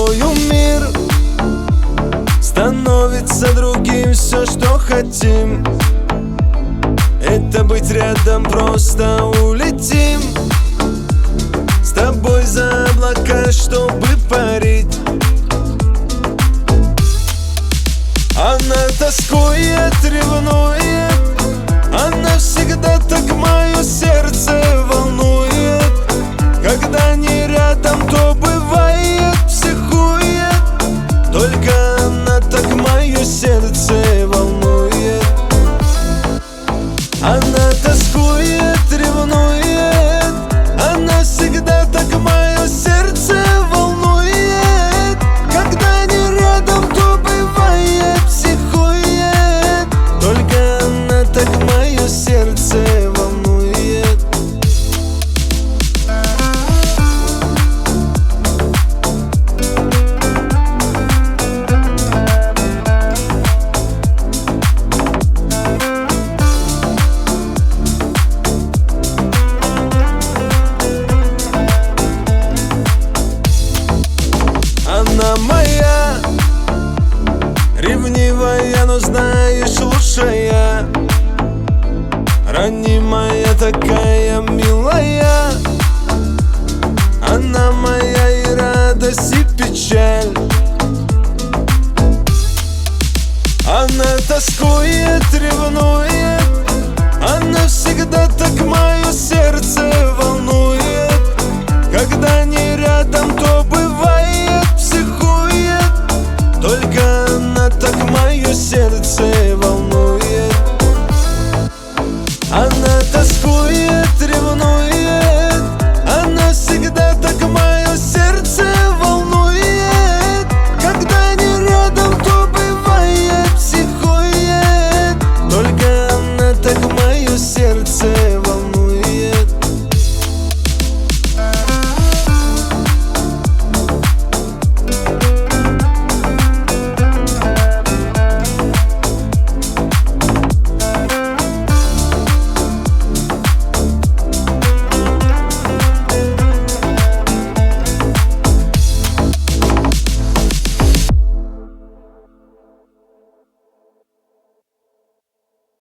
тобою мир становится другим. Все, что хотим, это быть рядом, просто улетим с тобой за облака, чтобы парить. Она тоскует, ревнует, она всегда так мое сердце волнует. Когда не рядом, то бывает психует, только она так мое сердце волнует. Она тоскует, ревнует, она всегда так мое сердце волнует. Когда не рядом, то бывает психует, только она так мое сердце волнует. Она моя, ревнивая, но знаешь, лучшая, ранимая, такая милая. Она моя и радость, и печаль. Она тоскует, ревнует,